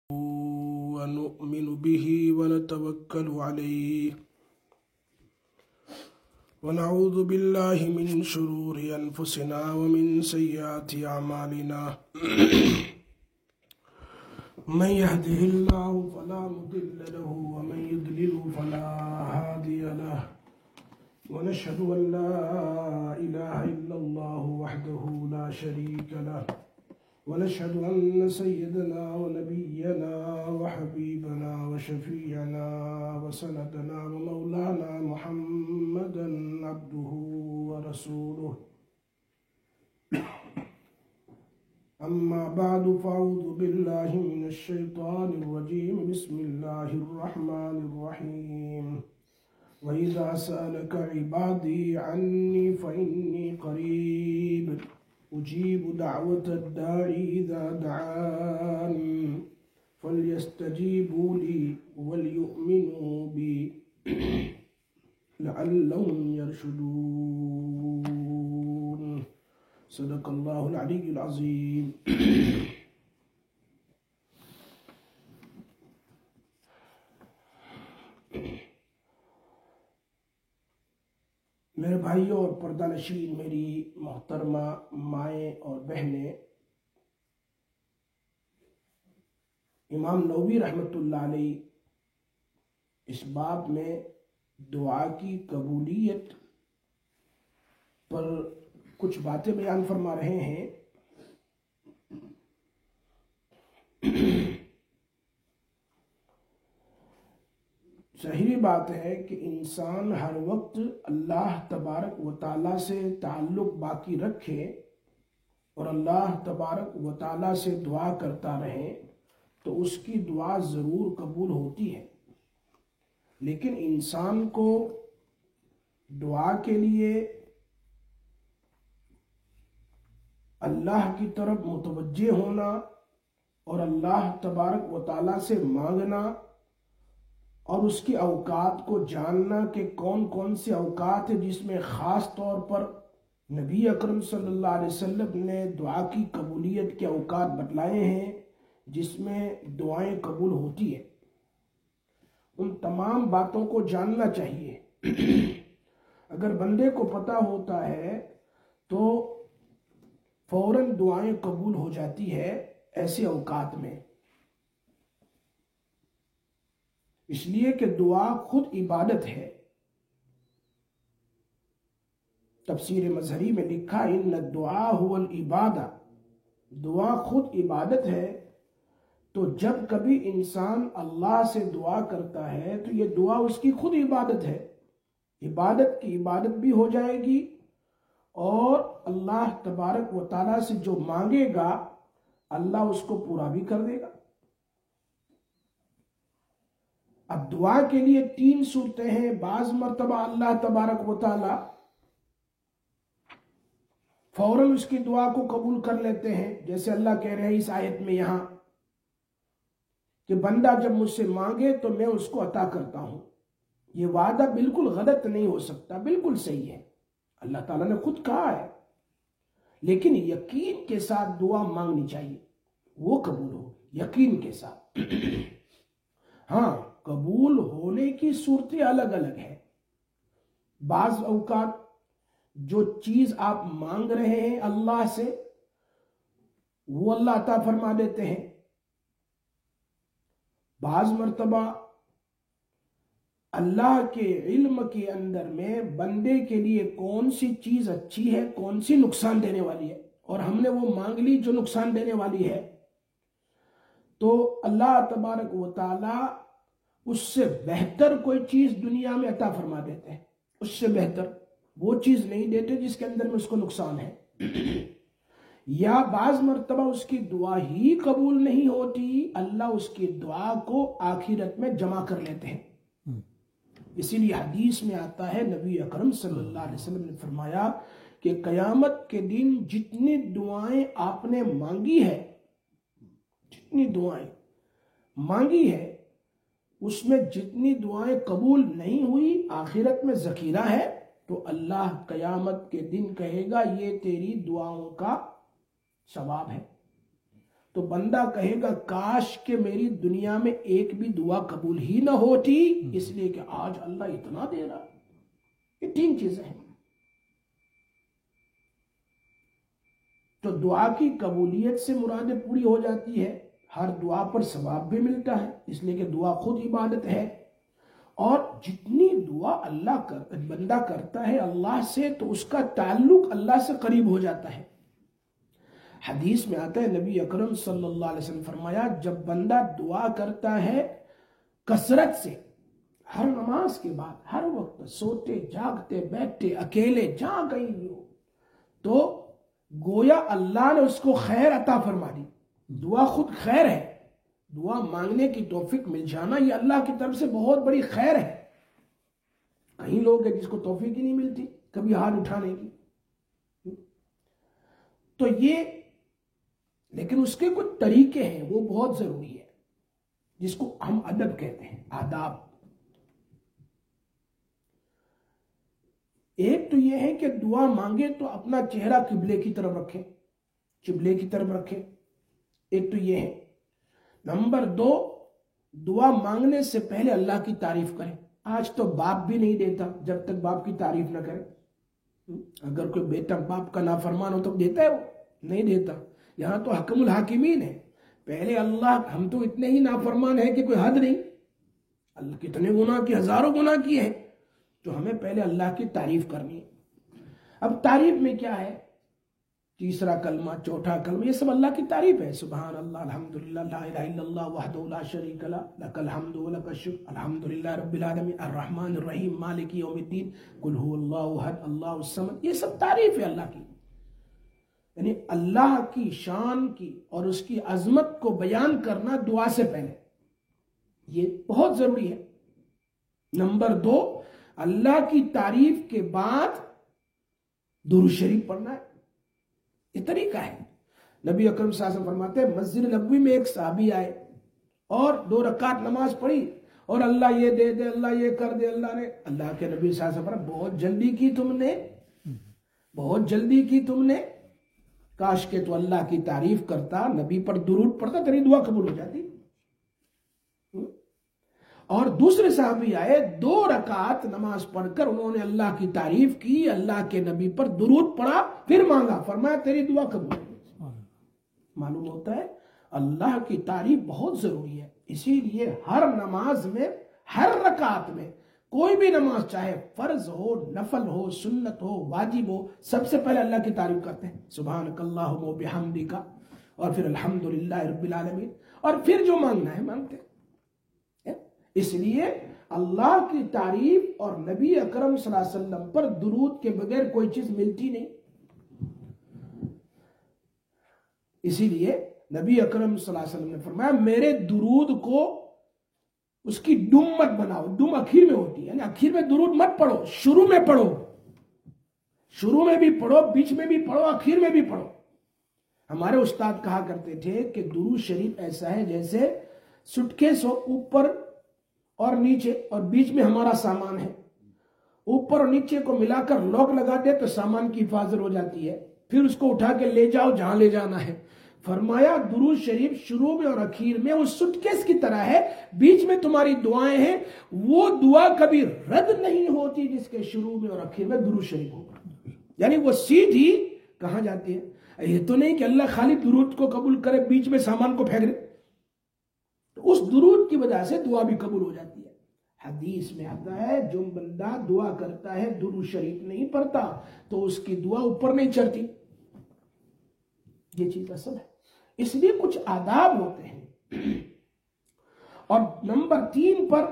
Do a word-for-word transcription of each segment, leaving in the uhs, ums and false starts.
ونؤمن به ونتوكل عليه ونعوذ بالله من شرور أنفسنا ومن سيئات أعمالنا من يهده الله فلا مضل له ومن يضلل فلا هادي له ونشهد أن لا إله إلا الله وحده لا شريك له ونشهد أن سيدنا ونبينا وحبيبنا وشفيعنا وسندنا ومولانا محمدا عبده ورسوله أما بعد فأعوذ بالله من الشيطان الرجيم بسم الله الرحمن الرحيم وإذا سألك عبادي عني فإني قريب أجيب دعوة الداعي إذا دعاني فليستجيبوا لي وليؤمنوا بي لعلهم يرشدون صدق الله العلي العظيم। मेरे भाइयों और पर्दानशीन, मेरी मोहतरमा माएँ और बहनें, इमाम नववी रहमतुल्लाह अलैह इस बाब में दुआ की कबूलियत पर कुछ बातें बयान फरमा रहे हैं। ज़ाहिरी बात है कि इंसान हर वक्त अल्लाह तबारक व ताला से ताल्लुक़ बाकी रखे और अल्लाह तबारक व ताला से दुआ करता रहे तो उसकी दुआ ज़रूर कबूल होती है। लेकिन इंसान को दुआ के लिए अल्लाह की तरफ मुतवज्जे होना और अल्लाह तबारक व ताला से मांगना और उसके औकात को जानना कि कौन कौन से औकात है जिसमें ख़ास तौर पर नबी अकरम सल्लल्लाहु अलैहि वसल्लम ने दुआ की कबूलियत के औकात बतलाए हैं जिसमें दुआएं कबूल होती है, उन तमाम बातों को जानना चाहिए। अगर बंदे को पता होता है तो फौरन दुआएं कबूल हो जाती है ऐसे औकात में, इसलिए कि दुआ खुद इबादत है। तफसीर मज़हरी में लिखा इन्न दुआ हुवल इबादा, दुआ खुद इबादत है। तो जब कभी इंसान अल्लाह से दुआ करता है तो ये दुआ उसकी खुद इबादत है। इबादत की इबादत भी हो जाएगी और अल्लाह तबारक व ताला से जो मांगेगा अल्लाह उसको पूरा भी कर देगा। अब दुआ के लिए तीन सूरतें हैं। बाज मर्तबा अल्लाह तबारक व ताला फौरन उसकी दुआ को कबूल कर लेते हैं, जैसे अल्लाह कह रहे हैं इस आयत में यहां कि बंदा जब मुझसे मांगे तो मैं उसको अता करता हूं। यह वादा बिल्कुल गलत नहीं हो सकता, बिल्कुल सही है, अल्लाह ताला ने खुद कहा है। लेकिन यकीन के साथ दुआ मांगनी चाहिए, वो कबूल हो यकीन के साथ। हाँ, कबूल होने की सूरतें अलग अलग है। बाज औकात जो चीज आप मांग रहे हैं अल्लाह से वो अल्लाह अता फरमा देते हैं। बाज मर्तबा अल्लाह के इल्म के अंदर में बंदे के लिए कौन सी चीज अच्छी है, कौन सी नुकसान देने वाली है, और हमने वो मांग ली जो नुकसान देने वाली है, तो अल्लाह तबारक व ताला उससे बेहतर कोई चीज दुनिया में अता फरमा देते हैं। उससे बेहतर वो चीज नहीं देते जिसके अंदर में उसको नुकसान है। या बाज मर्तबा उसकी दुआ ही कबूल नहीं होती, अल्लाह उसकी दुआ को आखिरत में जमा कर लेते हैं। इसीलिए हदीस में आता है, नबी अकरम सल्लल्लाहु अलैहि वसल्लम ने फरमाया कि कयामत के दिन जितनी दुआएं आपने मांगी है, जितनी दुआएं मांगी है उसमें जितनी दुआएं कबूल नहीं हुई आखिरत में ज़खीरा है, तो अल्लाह कयामत के दिन कहेगा ये तेरी दुआओं का सवाब है। तो बंदा कहेगा काश के मेरी दुनिया में एक भी दुआ कबूल ही ना होती, इसलिए कि आज अल्लाह इतना दे रहा। ये तीन चीजें हैं। तो दुआ की कबूलियत से मुरादें पूरी हो जाती है, हर दुआ पर सवाब भी मिलता है, इसलिए कि दुआ खुद इबादत है। और जितनी दुआ अल्लाह कर बंदा करता है अल्लाह से, तो उसका ताल्लुक अल्लाह से करीब हो जाता है। हदीस में आता है, नबी अकरम सल्लल्लाहु अलैहि वसल्लम फरमाया, जब बंदा दुआ करता है कसरत से, हर नमाज के बाद, हर वक्त, सोते जागते बैठते अकेले जहां कहीं भी हो, तो गोया अल्लाह ने उसको खैर अता फरमा दी। दुआ खुद खैर है। दुआ मांगने की तौफीक मिल जाना ये अल्लाह की तरफ से बहुत बड़ी खैर है। कई लोग हैं जिसको तौफीक ही नहीं मिलती कभी हाथ उठाने की। तो ये, लेकिन उसके कुछ तरीके हैं, वो बहुत जरूरी है, जिसको हम अदब कहते हैं, आदाब। एक तो ये है कि दुआ मांगे तो अपना चेहरा किबले की तरफ रखें, किबले की तरफ रखें। एक तो ये है। नंबर दो, दुआ मांगने से पहले अल्लाह की तारीफ करें। आज तो बाप भी नहीं देता जब तक बाप की तारीफ ना करे। अगर कोई बेटा बाप का नाफरमान हो तो देता है, वो नहीं देता। यहां तो हकमुल हाकिमीन है। पहले अल्लाह, हम तो इतने ही नाफरमान है कि कोई हद नहीं। अल्लाह कितने गुनाह की, हजारों गुनाह किए हैं, तो हमें पहले अल्लाह की तारीफ करनी है। अब तारीफ में क्या है? तीसरा कलमा, चौथा कलमा, ये सब अल्लाह की तारीफ है। सुभान अल्लाह, अल्हम्दुलिल्लाह, ला इलाहा इल्लल्लाह, वहदहु ला शरीका लह, लकल हम्दु व लकश शुक्र, अल्हम्दुलिल्लाह रब्बिल आलमीन, अर्रहमानिर रहीम, मालिकी यौमिद्दीन, कुल हुवल्लाहु अहद, अल्लाहुस समद। ये सब तारीफ है अल्लाह की। यानी अल्लाह की शान की और उसकी अजमत को बयान करना दुआ से पहले, ये बहुत जरूरी है। नंबर दो, अल्लाह की तारीफ के बाद दुरूद शरीफ पढ़ना है। ये तरीका है। नबी अकरम सल्लल्लाहु अलैहि वसल्लम फरमाते हैं, मस्जिद नबवी में एक साहबी आए और दो रकात नमाज पढ़ी और अल्लाह ये दे दे, अल्लाह ये कर दे, अल्लाह ने, अल्लाह के नबी सल्लल्लाहु अलैहि वसल्लम, बहुत जल्दी की तुमने, बहुत जल्दी की तुमने। काश के तो अल्लाह की तारीफ करता, नबी पर दुरूद पढ़ता, तेरी दुआ कबूल हो जाती। और दूसरे साहबी आए, दो रकात नमाज पढ़कर उन्होंने अल्लाह की तारीफ की, अल्लाह के नबी पर दुरूद पढ़ा, फिर मांगा, फरमाया तेरी दुआ कबूल। मालूम होता है अल्लाह की तारीफ बहुत जरूरी है। इसीलिए हर नमाज में, हर रकात में, कोई भी नमाज, चाहे फर्ज हो, नफल हो, सुन्नत हो, वाजिब हो, सबसे पहले अल्लाह की तारीफ करते हैं, सुभानकल्लाहुम्मा व बिहम्दिका, और फिर अल्हम्दुलिल्लाह रब्बिल आलमीन, और फिर जो मांगना है मांगते हैं। इसलिए अल्लाह की तारीफ और नबी अकरम सल्लल्लाहु अलैहि वसल्लम पर दुरूद के बगैर कोई चीज मिलती नहीं। इसीलिए नबी अकरम सल्लल्लाहु अलैहि वसल्लम ने फरमाया, मेरे दुरूद को उसकी दुम मत बनाओ। दुम आखिर में होती है, यानी आखिर में दुरूद मत पढ़ो, शुरू में पढ़ो। शुरू में भी पढ़ो, बीच में भी पढ़ो, आखिर में भी पढ़ो। हमारे उस्ताद कहा करते थे कि दुरूद शरीफ ऐसा है जैसे सुटकेस हो, ऊपर और नीचे, और बीच में हमारा सामान है। ऊपर और नीचे को मिलाकर लॉक लगा दे तो सामान की हिफाजत हो जाती है, फिर उसको उठा के ले जाओ जहां ले जाना है। फरमाया दुरूद शरीफ शुरू में और आखिर में उस सुटकेस की तरह है, बीच में तुम्हारी दुआएं हैं, वो दुआ कभी रद्द नहीं होती जिसके शुरू में और आखिर में दुरूद शरीफ होगा। यानी वो सीधी कहां जाती है। ये तो नहीं कि अल्लाह खाली दुरूद को कबूल करे, बीच में सामान को फेंक दे, तो उस दुरूद की वजह से दुआ भी कबूल हो जाती है। हदीस में आता है, जो बंदा दुआ करता है दुरूद शरीफ नहीं पढ़ता तो उसकी दुआ ऊपर नहीं चढ़ती। ये चीज असल है। इसलिए कुछ आदाब होते हैं। और नंबर तीन पर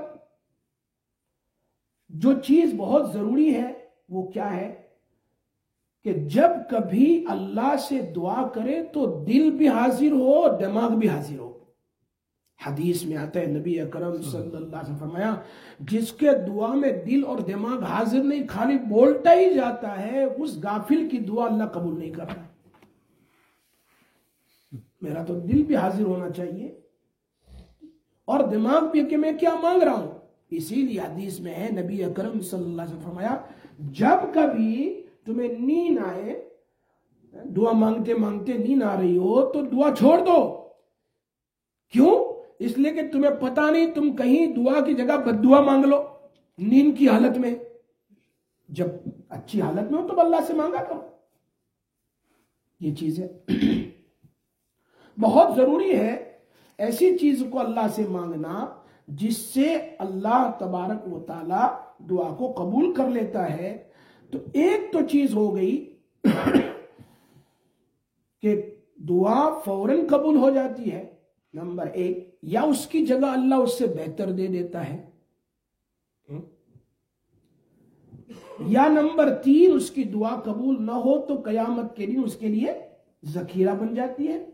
जो चीज बहुत जरूरी है वो क्या है कि जब कभी अल्लाह से दुआ करे तो दिल भी हाजिर हो, दिमाग भी हाजिर हो। हदीस में आता है, नबी अकरम सल्लल्लाहु अलैहि वसल्लम फरमाया, जिसके दुआ में दिल और दिमाग हाजिर नहीं, खाली बोलता ही जाता है, उस गाफिल की दुआ अल्लाह कबूल नहीं करता। मेरा तो दिल भी हाजिर होना चाहिए और दिमाग भी कि मैं क्या मांग रहा हूं। इसीलिए हदीस में है, नबी अकरम सल्लल्लाहु अलैहि वसल्लम फरमाया, जब कभी तुम्हें नींद आए, दुआ मांगते मांगते नींद आ रही हो, तो दुआ छोड़ दो क्यों? इसलिए कि तुम्हें पता नहीं, तुम कहीं दुआ की जगह बद्दुआ मांग लो नींद की हालत में। जब अच्छी हालत में हो तो अल्लाह से मांगा करो। ये चीज है, बहुत जरूरी है ऐसी चीज को अल्लाह से मांगना जिससे अल्लाह तबारक व तआला दुआ को कबूल कर लेता है। तो एक तो चीज हो गई कि दुआ फौरन कबूल हो जाती है, नंबर एक, या उसकी जगह अल्लाह उससे बेहतर दे देता है, या नंबर तीन, उसकी दुआ कबूल ना हो तो कयामत के दिन उसके लिए जखीरा बन जाती है।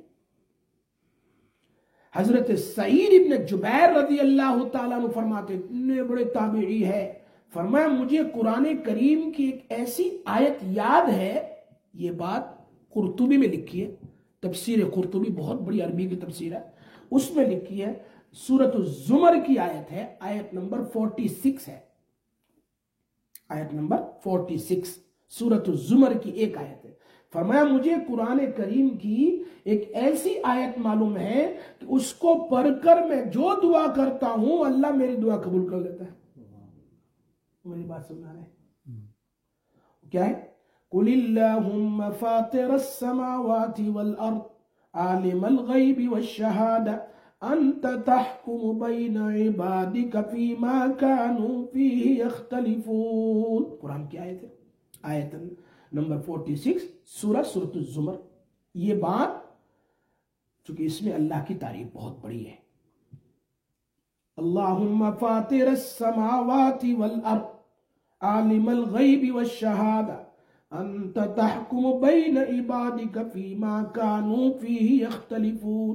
हजरत सईद इब्न जुबैर रज़ी अल्लाह ताला अन्हु फरमाते, इतने बड़े ताबीई है, फरमाया मुझे कुरान करीम की एक ऐसी आयत याद है, ये बात कुर्तुबी में लिखी है, तफसीर कुर्तुबी बहुत बड़ी अरबी की तफसीर है, उसमें लिखी है, सूरत ज़ुमर की आयत है, आयत नंबर छियालीस है, आयत नंबर छियालीस सूरत ज़ुमर की एक आयत है। फरमाया मुझे कुरान करीम की एक ऐसी आयत मालूम है कि उसको पढ़कर मैं जो दुआ करता हूं अल्लाह मेरी दुआ कबूल कर लेता है। मेरी बात सुनना है, क्या है? कुलिल्लाहुम्मा फातिरस समावाति वल अर्द आलिमल गैबि वश्शहादा अंत तहकुमु बैना इबादिका फीमा कानू फीही यख्तलिफून। कुरान की आयत है, आयत नंबर छियालीस सूरह सूरत ज़ुमर। ये बात चूंकि इसमें अल्लाह की तारीफ बहुत बड़ी है, अल्लाहुम्मा फातिरस समावाति वल अर्द आलिमल गैबि वश्शहादा अंत तहकुमु बैना इबादिका फीमा कानू फीही यख्तलिफून।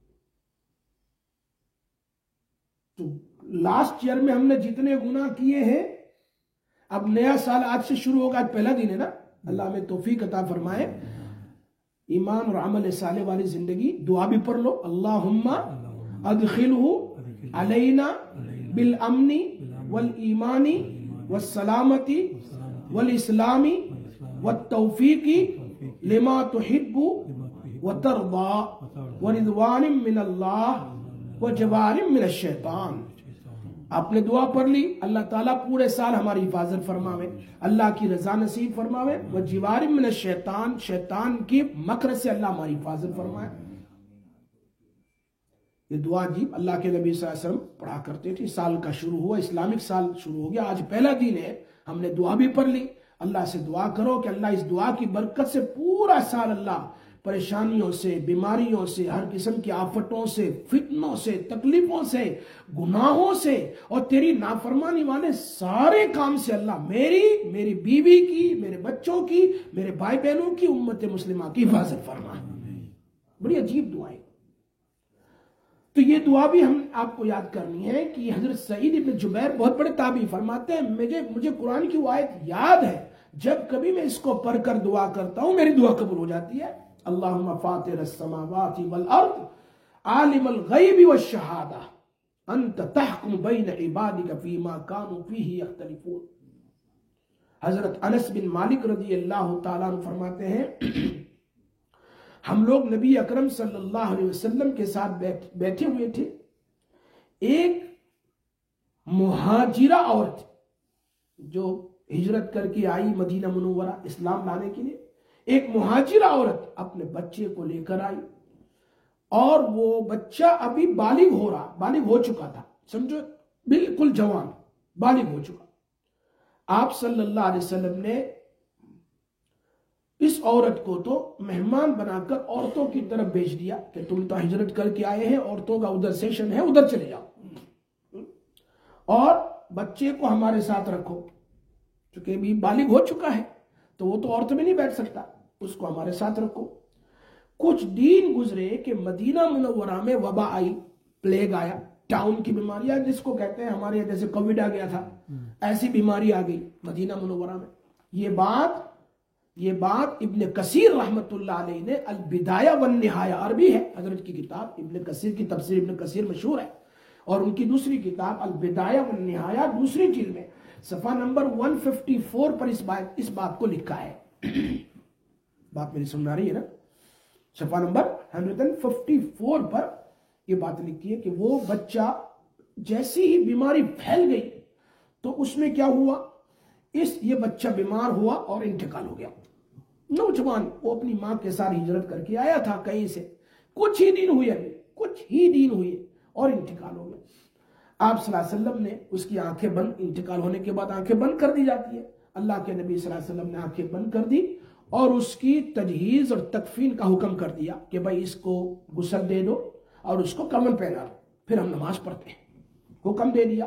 तो लास्ट ईयर में हमने जितने गुनाह किए हैं, अब नया साल आज से शुरू होगा, आज पहला दिन है ना, अल्लाह में तौफीक अता फरमाए, ईमान और अमल साले वाली जिंदगी। दुआ भी पढ़ लो, अल्लाहुम्मा अदखिलहु अलैना बिल अमनी वल ईमानी वस सलामती वल इस्लामी वत तौफीकी लिमा तुहिब्बु व तर्दा व रिज़वानिम मिनल्लाह व जवारिम मिनश शैतान। आपने दुआ पढ़ ली, अल्लाह ताला पूरे साल हमारी हिफाजत फरमावे, अल्लाह की रजा नसीब फरमावे, व जिवारिम मिनश शैतान, शैतान की मकर से अल्लाह हमारी हिफाजत फरमाए। ये दुआ जी अल्लाह के नबी सल्लल्लाहु अलैहि वसल्लम पढ़ा करते थे। साल का शुरू हुआ, इस्लामिक साल शुरू हो गया, आज पहला दिन है, हमने दुआ भी पढ़ ली। अल्लाह से दुआ करो कि अल्लाह इस दुआ की बरकत से पूरा साल अल्लाह परेशानियों से, बीमारियों से, हर किस्म की आफतों से, फितनों से, तकलीफों से, गुनाहों से और तेरी नाफरमानी वाले सारे काम से अल्लाह मेरी, मेरी बीवी की, मेरे बच्चों की, मेरे भाई बहनों की, उम्मत मुस्लिमा की हिफाजत फरमाए। बड़ी अजीब दुआएं। तो ये दुआ भी हम आपको याद करनी है कि हजरत सईद इब्न जुबैर बहुत बड़े ताबी फरमाते हैं, मुझे मुझे कुरान की वो आयत याद है, जब कभी मैं इसको पढ़कर दुआ करता हूं मेरी दुआ कबूल हो जाती है। अल्लाहुम्मा फातिरस समावाति वल अर्द आलिमल गैबि वश्शहादा अंत तहकुम बैन इबादिका फीमा कानू फीही यख्तलिफून। हजरत अनस बिन मालिक रज़ी अल्लाह ताला अन्हु फरमाते हैं, हम लोग नबी अकरम सल्लल्लाहु अलैहि वसल्लम के साथ बैठ, बैठे हुए थे। एक मुहाजिरा औरत जो हिजरत करके आई मदीना मुनव्वरा इस्लाम लाने के लिए, एक मुहाजिरा औरत अपने बच्चे को लेकर आई और वो बच्चा अभी बालिग हो रहा बालिग हो चुका था, समझो बिल्कुल जवान बालिग हो चुका। आप सल्लल्लाहु अलैहि वसल्लम ने इस औरत को तो मेहमान बनाकर औरतों की तरफ भेज दिया कि तुम तो हिजरत करके आए हैं, औरतों का उधर सेशन है, उधर चले जाओ और बच्चे को हमारे साथ रखो, क्योंकि अभी बालिग हो चुका है तो वो तो औरत में नहीं बैठ सकता, उसको हमारे साथ रखो। कुछ दिन गुजरे कि मदीना मुनव्वरा में वबा आई, प्लेग आया, टाउन की बीमारियां जिसको कहते हैं, हमारे यहाँ जैसे कोविड आ गया था, ऐसी बीमारी आ गई मदीना मुनव्वरा में। ये बात ये बात इब्न कसीर रहमतुल्लाह अलैहि ने अल बिदाया वन निहाया, अरबी है हजरत की किताब, इब्न कसीर की तफसीर इब्न कसीर मशहूर है, और उनकी दूसरी किताब अल बिदाया वन निहाया दूसरी जिल्द में सफा नंबर एक सौ चौवन पर इस बात इस बात को लिखा है। बात मेरी सुन रही है ना? सफा नंबर एक सौ चौवन पर ये बात लिखी है कि वो बच्चा जैसी ही बीमारी फैल गई तो उसमें क्या हुआ, इस ये बच्चा बीमार हुआ और इंतकाल हो गया। नौजवान वो अपनी माँ के साथ हिजरत करके आया था कहीं से, कुछ ही दिन हुए, अभी कुछ ही दिन हुए और इंतकाल हो गया। आप सल्लल्लाहु अलैहि वसल्लम ने उसकी आंखें बंद, इंतकाल होने के बाद आंखें बंद कर दी जाती है, अल्लाह के नबी सल्लल्लाहु अलैहि वसल्लम ने आंखें बंद कर दी और उसकी तजहीज और तकफीन का हुक्म कर दिया कि भाई इसको गुस्ल दे दो और उसको कफन पहना दो, फिर हम नमाज पढ़ते हैं, हुक्म दे दिया।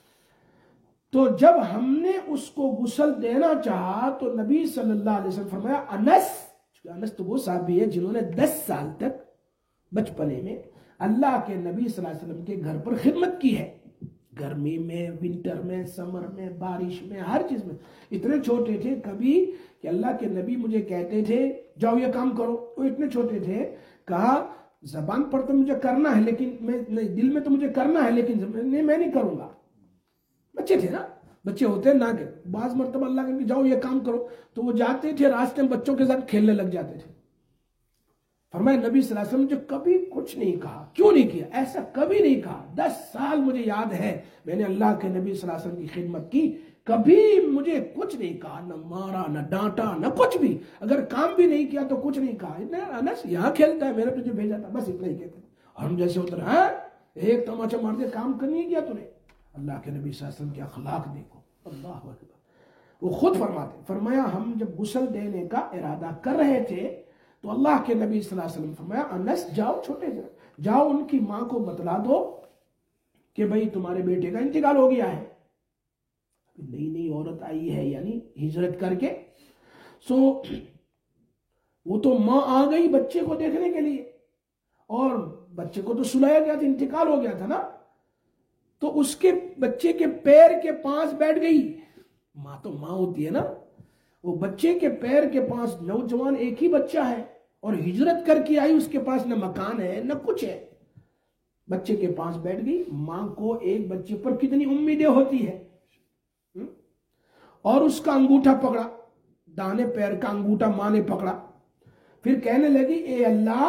तो जब हमने उसको गुस्ल देना चाहा तो नबी सल्लल्लाहु अलैहि वसल्लम फरमाया अनस, अनस तो वो साहबी है जिन्होंने दस साल तक बचपने में अल्लाह के नबी सल्लल्लाहु अलैहि वसल्लम के घर पर खिदमत की है, गर्मी में, विंटर में, समर में, बारिश में, हर चीज में। इतने छोटे थे कभी कि अल्लाह के नबी मुझे कहते थे जाओ ये काम करो, वो इतने छोटे थे, कहा जबान पर तो मुझे करना है लेकिन मैं नहीं, दिल में तो मुझे करना है लेकिन नहीं, मैं नहीं करूंगा। बच्चे थे ना, बच्चे होते ना के बाज मरतबा अल्लाह के जाओ ये काम करो तो वो जाते थे, रास्ते में बच्चों के साथ खेलने लग जाते थे। फरमाया नबी सल्लल्लाहु अलैहि वसल्लम मुझे कभी कुछ नहीं कहा, क्यों नहीं किया, ऐसा कभी नहीं कहा। दस साल मुझे याद है मैंने अल्लाह के नबी सल्लल्लाहु अलैहि वसल्लम की खिदमत की, कभी मुझे कुछ नहीं कहा, न मारा न डांटा न कुछ भी, अगर काम भी नहीं किया तो कुछ नहीं कहा। इतना अनस यहाँ खेलता है, मैंने तुझे भेजा था, बस इतना ही कहते। और हम जैसे होते हैं एक तमाचा मार दे, काम कर नहीं किया तूने। अल्लाह के नबी सल्लल्लाहु अलैहि वसल्लम के अखलाक देखो, अल्लाह अकबर। वो खुद फरमाते, फरमाया हम जब गुस्ल देने का इरादा कर रहे थे तो अल्लाह के नबी सल्लल्लाहु अलैहि वसल्लम फरमाया अनस जाओ, छोटे जाओ उनकी माँ को बतला दो कि भाई तुम्हारे बेटे का इंतकाल हो गया है। नई नई औरत आई है यानी हिजरत करके, सो वो तो माँ आ गई बच्चे को देखने के लिए और बच्चे को तो सुलाया गया था, इंतकाल हो गया था ना, तो उसके बच्चे के पैर के पास बैठ गई। माँ तो माँ होती है ना, वो बच्चे के पैर के पास, नौजवान एक ही बच्चा है और हिजरत करके आई, उसके पास न मकान है न कुछ है, बच्चे के पास बैठ गई। माँ को एक बच्चे पर कितनी उम्मीदें होती है, हुँ? और उसका अंगूठा पकड़ा, दाने पैर का अंगूठा माँ ने पकड़ा, फिर कहने लगी ए अल्लाह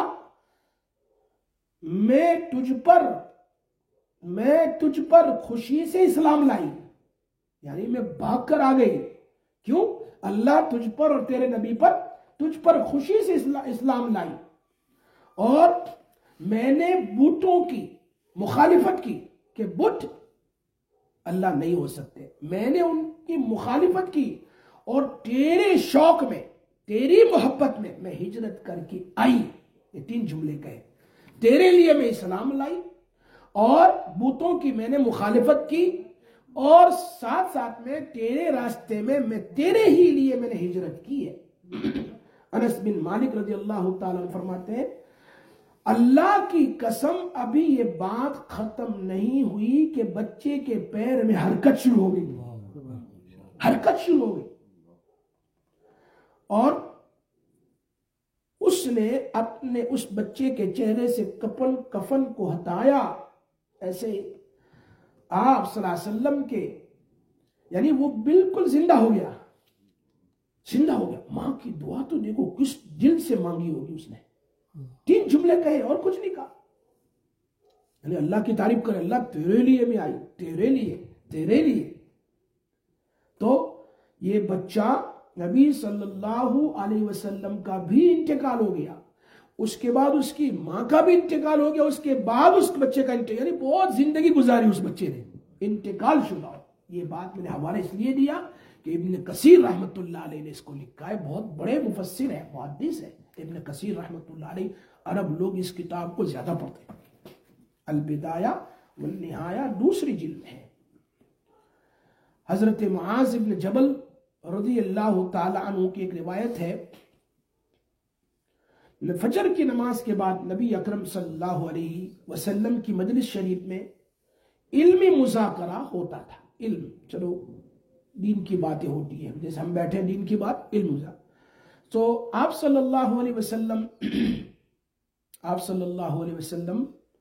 मैं तुझ पर मैं तुझ पर खुशी से इस्लाम लाई, यानी मैं भाग कर आ गई। क्यों? अल्लाह तुझ पर और तेरे नबी पर, तुझ पर खुशी से इस्ला, इस्लाम लाई और मैंने बूटों की मुखालिफत की कि बुत अल्लाह नहीं हो सकते, मैंने उनकी मुखालिफत की और तेरे शौक में, तेरी मोहब्बत में मैं हिजरत करके आई। ये तीन जुमले कहे, तेरे लिए मैं इस्लाम लाई और बूतों की मैंने मुखालिफत की और साथ साथ में तेरे रास्ते में मैं तेरे ही लिए मैंने हिजरत की है। अनस बिन मालिक रज़ी अल्लाह ताला फरमाते हैं अल्लाह की कसम अभी ये बात खत्म नहीं हुई कि बच्चे के पैर में हरकत शुरू हो गई, हरकत शुरू हो गई और उसने अपने उस बच्चे के चेहरे से कफन कफन को हटाया। ऐसे आप सल्लल्लाहु अलैहि वसल्लम के, यानी वो बिल्कुल जिंदा हो गया, जिंदा हो गया। मां की दुआ तो देखो किस दिल से मांगी होगी उसने, तीन जुमले कहे और कुछ नहीं कहा, यानी अल्लाह की तारीफ करे, अल्लाह तेरे लिए मैं आई, तेरे लिए तेरे लिए। तो ये बच्चा नबी सल्लल्लाहु अलैहि वसल्लम का भी इंतकाल हो गया, उसके बाद उसकी मां का भी इंतकाल हो गया, उसके बाद उस बच्चे का इंतकाल, यानी बहुत जिंदगी गुजारी उस बच्चे ने, इंतकाल शुदा। ये बात मैंने हवाले इसलिए दिया कि इब्न कसीर रहमतुल्लाह अलैह ने इसको लिखा है, बहुत बड़े मुफस्सिर है, मुहद्दिस है इब्न कसीर रहमतुल्लाह अलैह। अरब लोग इस किताब को ज्यादा पढ़ते हैं। अल बिदाया वल निहाया दूसरी जिल्द है। हजरत मुआज इब्न जबल रज़ी अल्लाह ताला अन्हु की एक रिवायत है, फजर की नमाज के बाद नबी अकरम सल्लल्लाहु अलैहि वसल्लम की मजलिस शरीफ में इल्मी मुज़ाकरा होता था। इल्म, चलो दीन की बातें होती है, जैसे हम बैठे दीन की बात, इल्म मुज़ाकरा। तो आप सल्लल्लाहु अलैहि वसल्लम आप सल्लल्लाहु अलैहि वसल्लम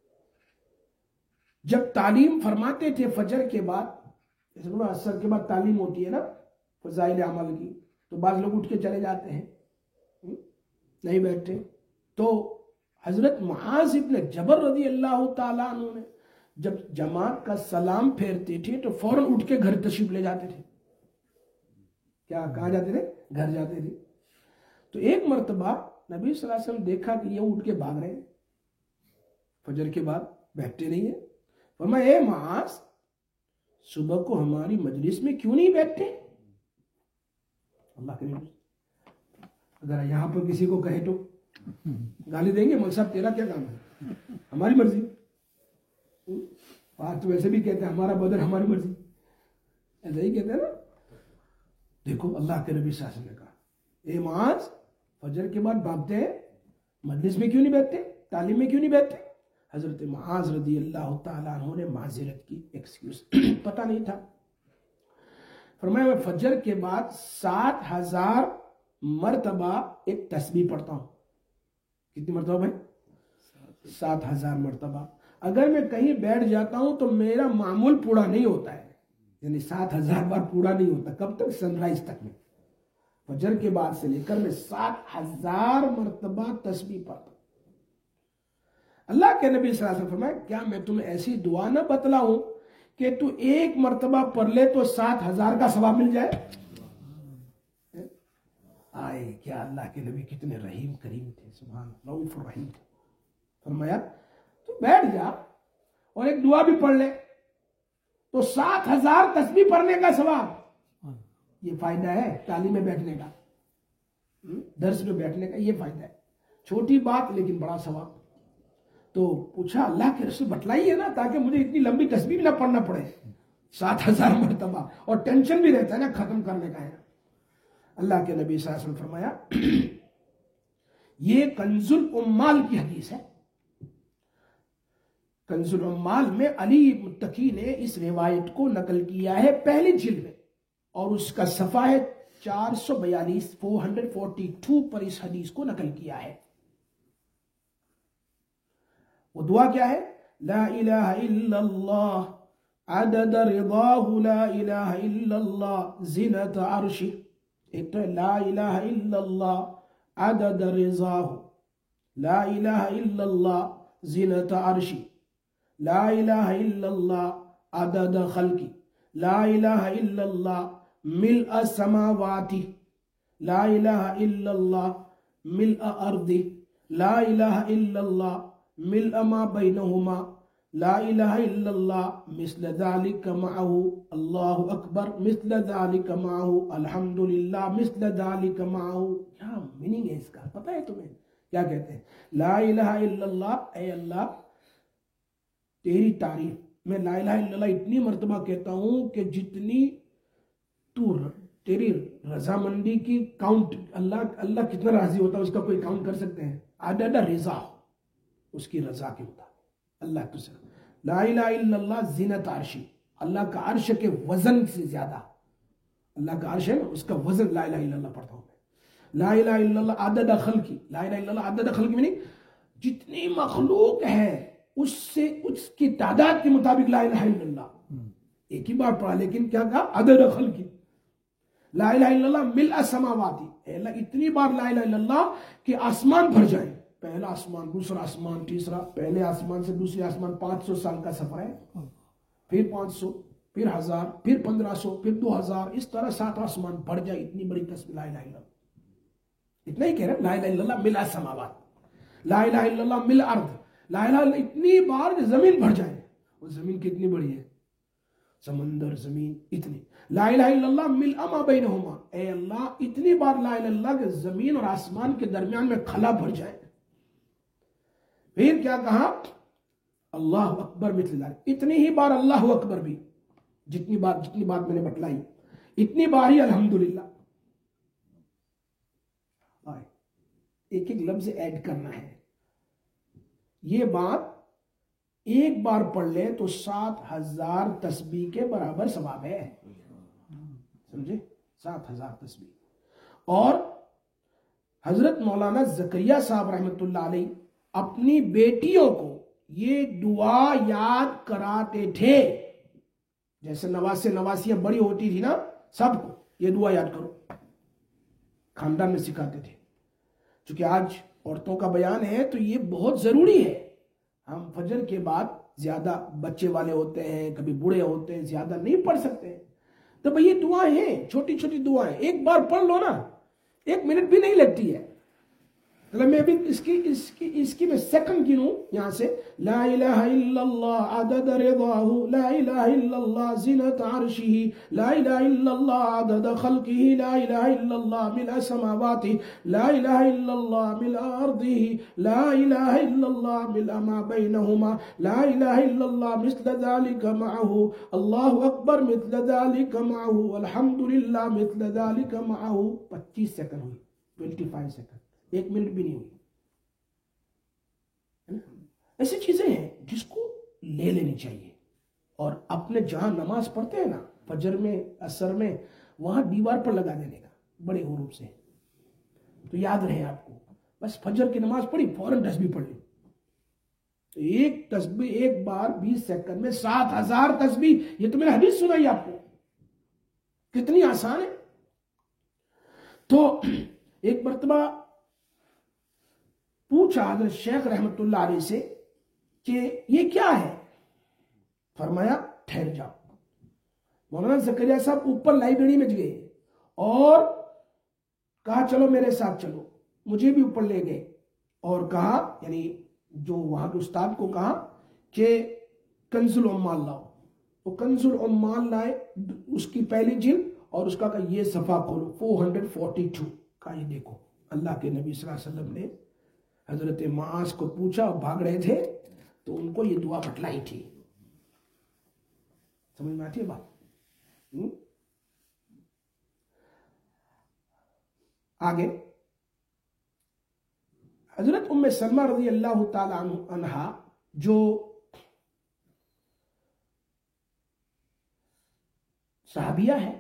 जब तालीम फरमाते थे फजर के बाद, जैसे बोला असर के बाद तालीम होती है ना फज़ाइल अमल की, तो बाज़ लोग उठ के चले जाते हैं, नहीं बैठते, तो हजरत मुआज इब्न जबल रज़ी अल्लाह ताला अन्हु ने जब जमात का सलाम फेरते थे तो फौरन उठ के घर तशरीफ ले जाते थे। क्या कहाँ जाते थे? घर जाते थे। तो एक मर्तबा नबी सल्लल्लाहु अलैहि वसल्लम देखा कि ये उठ के भाग रहे हैं, फजर के बाद बैठते नहीं है। फरमाया, ए मुआज, सुबह को हमारी मजलिस में क्यों नहीं बैठते? अल्लाह के नबी अगर यहाँ पर किसी को कहे तो गाली देंगे, मौलवी साहब तेरा क्या काम है, हमारी मर्जी। आज तो वैसे भी कहते हैं हमारा बदन हमारी मर्जी, ऐसा ही कहते हैं ना। देखो अल्लाह के नबी सल्लल्लाहु अलैहि वसल्लम ने कहा, ए मुआज, फजर के बाद भागते हैं, मजलिस में क्यों नहीं बैठते, तालीम में क्यों नहीं बैठते? हजरत मुआज रज़ी अल्लाह ताला अन्हु ने माज़रत की, एक्सक्यूज पता नहीं था। फरमाया, मैं फजर के बाद सात हजार मरतबा एक तस्बीह पढ़ता हूं। कितनी मरतबा भाई? सात हजार मरतबा। अगर मैं कहीं बैठ जाता हूं तो मेरा मामूल पूरा नहीं होता है, यानी सात हजार बार पूरा नहीं होता। कब तक? सनराइज तक में। फजर के बाद से लेकर मैं सात हजार मरतबा तस्बीह पढ़ता। अल्लाह के नबी सल्लल्लाहु अलैहि वसल्लम फरमाया, क्या मैं तुम्हें ऐसी दुआ न बतलाऊं कि तू एक मरतबा पढ़ ले तो सात हजार का सवाब मिल जाए? आए क्या अल्लाह के नबी कितने रहीम करीम थे, सुभान रऊफ रहीम थे। फरमाया, तू बैठ जा और एक दुआ भी पढ़ ले तो सात हजार तस्बीह पढ़ने का सवाब। ये फायदा है तालीम में बैठने का, दर्स में बैठने का, ये फायदा है। छोटी बात लेकिन बड़ा सवाब। तो पूछा, अल्लाह के रसूल बतलाइए ना, ताकि मुझे इतनी लंबी तस्बीह ना पढ़ना पड़े, सात हजार मरतबा, और टेंशन भी रहता है ना खत्म करने का है। अल्लाह के नबी सल्लल्लाहु अलैहि वसल्लम फरमाया, ये कंजुल उम्माल की हदीस है। कंजुल उम्माल में अली मुत्तकी ने इस रिवायत को नकल किया है पहली जिल्द में, और उसका सफा है चार सौ बयालीस, फोर हंड्रेड फोर्टी टू पर इस हदीस को नकल किया है। वो दुआ क्या है? ला इलाहा इल्लल्लाह अदद रिदाहु, ला इलाहा इल्लल्लाह ज़िनत अर्शी। एक तो ला इलाहा इल्लल्लाह अदद रिज़ाहु, ला इलाहा इल्लल्लाह ज़िनत अर्शी, ला इलाहा इल्लल्लाह अदद खल्की, ला इलाहा इल्लल्लाह मिल्अ समावाति, ला इलाहा इल्लल्लाह मिल्अ अर्दी, ला इलाहा इल्लल्लाह मिल्अ मा बैनहुमा, ला इलाहा इल्लल्लाह मिस्ल ज़ालिका मअहू, अल्लाहु अकबर मिस्ल ज़ालिका मअहू, अल्हम्दुलिल्लाह मिस्ल ज़ालिका मअहू। क्या मीनिंग है इसका, पता है तुम्हें? क्या कहते हैं? ला इलाहा इल्लल्लाह, ए अल्लाह तेरी तारीफ, मैं ला इलाहा इल्लल्लाह इतनी मर्तबा कहता हूं कि जितनी तू, तेरी रजामंदी की काउंट, अल्लाह अल्लाह कितना राजी होता है उसका कोई काउंट कर सकते हैं? आदद रिज़ा, उसकी रजा के मुताबिक अल्लाह तुझसे। ला इलाहा इल्लल्लाह ज़िनत अर्शी, अल्लाह का अर्श के वजन से ज्यादा, अल्लाह का अर्श है ना, उसका वजन ला इलाहा इल्लल्लाह पढ़ता हूं मैं। ला इलाहा इल्लल्लाह अदद खल्की, ला इलाहा इल्लल्लाह अदद खल्की मीनिंग जितनी मखलूक है उससे, उसकी तादाद के मुताबिक ला इलाहा इल्लल्लाह। एक ही बार पढ़ा, लेकिन क्या कहा? अदद खल्की। ला इलाहा इल्लल्लाह मिल्अ समावाति, अल्लाह इतनी बार ला इलाहा इल्लल्लाह कि आसमान भर जाए। पहला आसमान, दूसरा आसमान, तीसरा, पहले आसमान से दूसरे आसमान पांच सौ साल का सफर है, फिर पांच सौ, फिर हजार, फिर पंद्रह सौ, फिर दो हजार, इस तरह सात आसमान भर जाए। इतनी बड़ी तस्बीह ला इलाहा इल्लल्लाह, इतना ही कह रहे, ला इलाहा इल्लल्लाह मिल्अ समावात, ला इलाहा इल्लल्लाह मिल्अ अर्द, ला इलाहा इल्लल्लाह इतनी बार जमीन भर जाए। वो जमीन कितनी बड़ी है? समंदर, जमीन, इतनी। ला इलाहा इल्लल्लाह मिल्अ मा बैनहुमा, ए अल्लाह इतनी बार ला इलाहा इल्लल्लाह के जमीन और आसमान के दरमियान में खला भर जाए। फिर क्या कहा? अल्लाह अकबर मिस्ल ज़ालिक, इतनी ही बार अल्लाह अकबर भी, जितनी बार जितनी बात मैंने बतलाई इतनी बार ही अल्हम्दुलिल्लाह। एक एक लफ्ज ऐड करना है। ये बात एक बार पढ़ ले तो सात हजार तस्बीह के बराबर सवाब है, समझे? सात हजार तस्बीह। और हजरत मौलाना ज़करिया साहब रहमतुल्लाह अलैह अपनी बेटियों को ये दुआ याद कराते थे। जैसे नवासे नवासियां बड़ी होती थी ना, सबको ये दुआ याद करो, खानदान में सिखाते थे। क्योंकि आज औरतों का बयान है तो ये बहुत जरूरी है। हम फजर के बाद ज्यादा बच्चे वाले होते हैं, कभी बूढ़े होते हैं, ज्यादा नहीं पढ़ सकते, तो भाई ये दुआएं हैं, छोटी छोटी दुआएं, एक बार पढ़ लो ना, एक मिनट भी नहीं लगती है। मतलब मैं भी इसकी इसकी इसकी मैं सेकंड गिनूं यहां से, ला इलाहा इल्लल्लाह अदद रिदाहु, ला इलाहा इल्लल्लाह ज़िनत अर्शिही, ला इलाहा इल्लल्लाह अदद खल्किही, ला इलाहा इल्लल्लाह मिला समावाति, ला इलाहा इल्लल्लाह मिला अर्दिही, ला इलाहा इल्लल्लाह मिला मा बैनहुमा, ला इलाहा इल्लल्लाह मिस्ल ज़ालिका मअहू, अल्लाहु अकबर मिस्ल ज़ालिका मअहू, अल्हम्दुलिल्लाह मिस्ल ज़ालिका मअहू। पच्चीस सेकंड हुई, पच्चीस सेकंड, एक मिनट भी नहीं हुई। ऐसी चीजें हैं जिसको ले लेनी चाहिए। और अपने जहां नमाज पढ़ते हैं ना, फजर में, असर में, वहां दीवार पर लगा देने का बड़े हुरूफ से, तो याद रहे आपको। बस फजर की नमाज पढ़ी, फौरन तस्बीह पढ़ ली, तो एक तस्बीह एक बार बीस सेकंड में सात हजार तस्बीह। ये तो मैंने हदीस सुनाई आपको, कितनी आसान है। तो एक मर्तबा पूछा हज़रत शेख रहमतुल्लाह अलैह से कि ये क्या है, फरमाया ठहर जाओ। मौलाना ज़करिया साहब ऊपर लाइब्रेरी में गए और कहा चलो मेरे साथ चलो, मुझे भी ऊपर ले गए और कहा, यानी जो वहां के उस्ताद को कहा कि कंजुल उम्माल लाओ। वो कंजुल उम्माल लाए, उसकी पहली जिल्द, और उसका कहा ये सफा खोलो, चार सौ बयालीस का, ये देखो अल्लाह के नबी सल्लल्लाहु अलैहि वसल्लम ने हजरत मास को पूछा, भाग रहे थे तो उनको ये दुआ बतलाई थी। समझ में आती है बात? हुँ? आगे हजरत उम्मे सलमा रज़ी अल्लाह ताला अन्हा, जो सहाबिया है,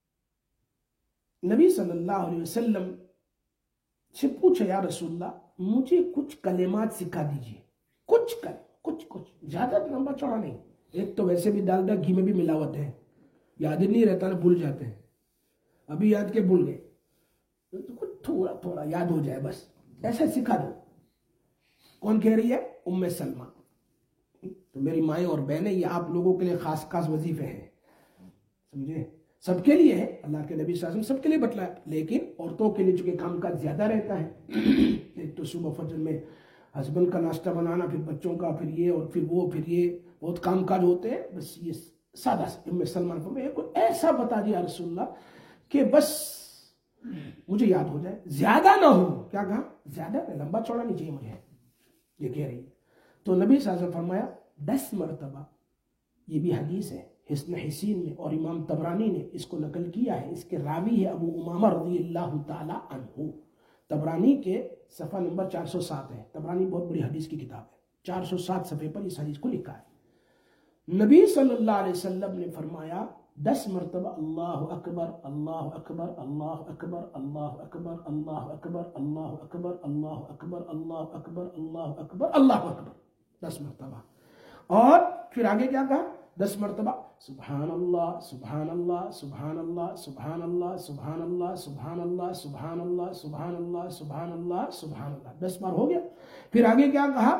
नबी सल्लल्लाहु अलैहि वसल्लम से पूछा, या रसूलल्लाह मुझे कुछ कलेमात सिखा दीजिए, कुछ कर कुछ कुछ ज्यादा लंबा चौड़ा नहीं। एक तो वैसे भी डालडा घी में भी मिलावट है, याद ही नहीं रहता ना, भूल जाते हैं, अभी याद के भूल गए, तो कुछ थोड़ा थोड़ा याद हो जाए बस, ऐसा सिखा दो। कौन कह रही है? उम्मे सलमा। तो मेरी माएँ और बहनें, ये आप लोगों के लिए खास खास वजीफे हैं, समझे, सबके लिए है, अल्लाह के नबी सल्लल्लाहु अलैहि वसल्लम सबके लिए बतलाया, लेकिन औरतों के लिए चूंकि कामकाज ज्यादा रहता है, एक तो सुबह फजर में हस्बैंड का नाश्ता बनाना, फिर बच्चों का, फिर ये और फिर वो, फिर ये बहुत कामकाज होते हैं। बस ये सादा सा उम्मे सलमान को मैं कोई ऐसा बता दिया रसूलुल्लाह कि बस मुझे याद हो जाए, ज्यादा ना हो। क्या कहा? ज्यादा लंबा चौड़ा नहीं चाहिए मुझे, ये कह रही। तो नबी सल्लल्लाहु अलैहि वसल्लम फरमाया दस मरतबा, ये भी हदीस है हिस्न हिसीन में, और इमाम तबरानी ने इसको नकल किया है, इसके रावी है अबू उमामा रज़ियल्लाहु ताला अन्हु। तबरानी के सफ़ा नंबर चार सौ सात है, तबरानी बहुत बड़ी हदीस की किताब है, चार सौ सात सफ़े पर इस हदीस को लिखा है। नबी सल्लल्लाहु अलैहि वसल्लम ने फरमाया दस मरतबा अल्लाहु अकबर अल्लाहु अकबर अल्लाहु अकबर अल्लाहु अकबर अल्लाहु अकबर अल्लाहु अकबर अल्लाहु अकबर अल्लाहु अकबर अल्लाहु अकबर अल्लाहु अकबर, दस मरतबा। और फिर आगे क्या कहा? दस मरतबा सुभान अल्लाह सुभान अल्लाह सुभान अल्लाह सुभान अल्लाह सुभान अल्लाह सुभान अल्लाह सुभान अल्लाह सुभान अल्लाह सुभान अल्लाह सुभान अल्लाह, दस बार हो गया। फिर आगे क्या कहा?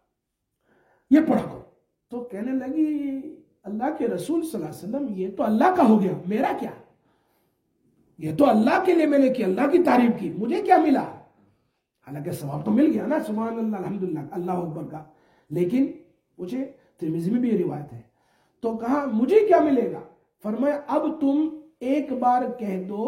ये पढ़ा करो। तो कहने लगी अल्लाह के रसूल सल्लल्लाहु अलैहि वसल्लम, ये तो अल्लाह का हो गया, मेरा क्या? ये तो अल्लाह के लिए मैंने की, अल्लाह की तारीफ की, मुझे क्या मिला? हालांकि सवाब तो मिल गया ना, सुभान अल्लाह अल्हम्दुलिल्लाह अल्लाह अकबर का, लेकिन मुझे तिरमिज़ी में भी ये रिवायत है। तो कहा मुझे क्या मिलेगा? फरमाया अब तुम एक बार कह दो,